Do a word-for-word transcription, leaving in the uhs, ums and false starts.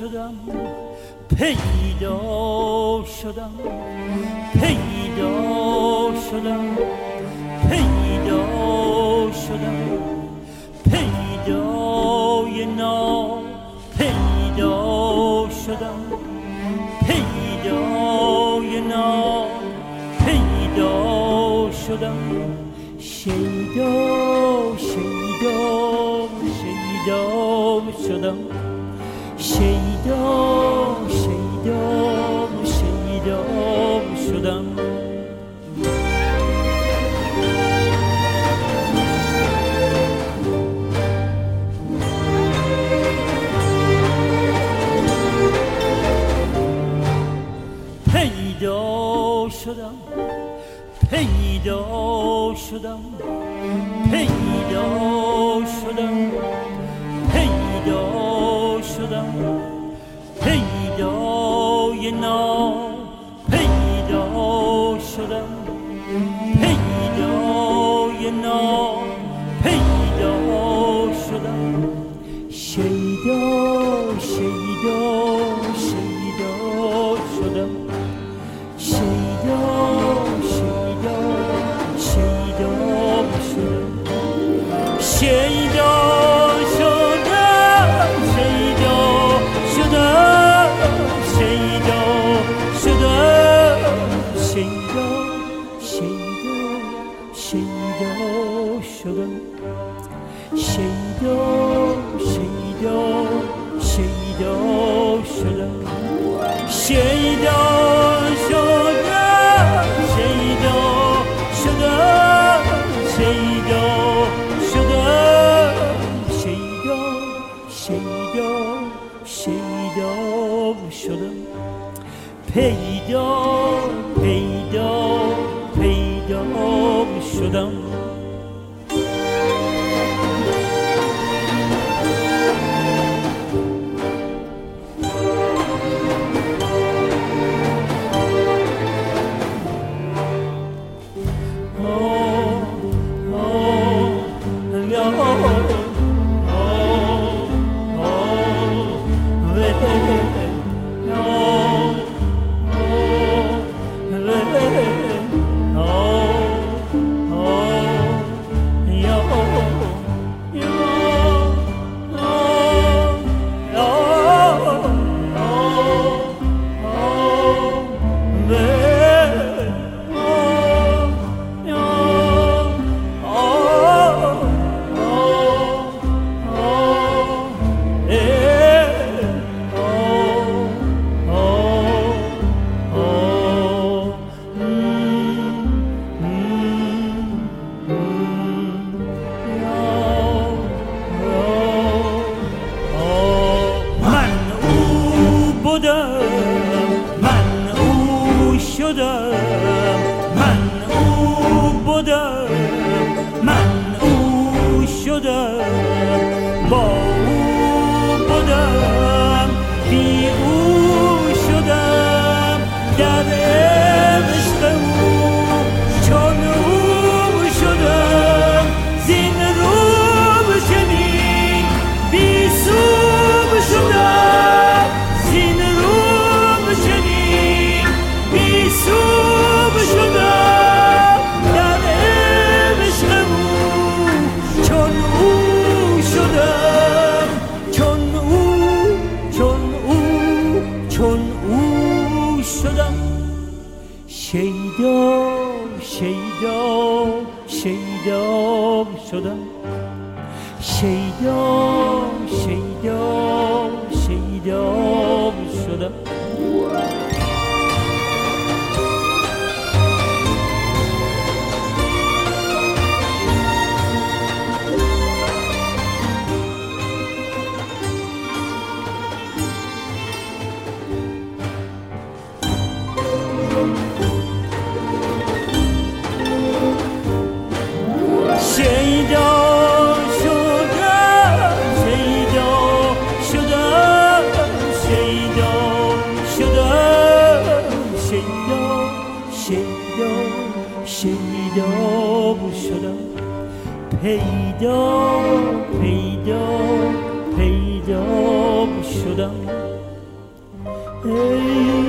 شدم پیدا شدم پیدا شدم پیدا شدم پیدای نام پیدا شدم پیدای نام پیدا شدم شیدا شیدا شیدا شدم شیدا شیدا شیدا شدم پیدا شدم پیدا شدم پیدا شدم پیدا شدم پیدای نام پیدا شدم پیدای نام پیدا شدم شیدا شیدا شیدا شدم شیدا شیدا شیدا شدم شیدا شدم شیدا شدم شیدا شدم شیدا شیدا شیدا شدم شیدا شیدا شیدا شدم شیدا شدم شیدا شدم شیدا شدم شیدا شیدا شیدا شدم پیدا پیدا پیدا شدم پیدا پیدا پیدا شدم ای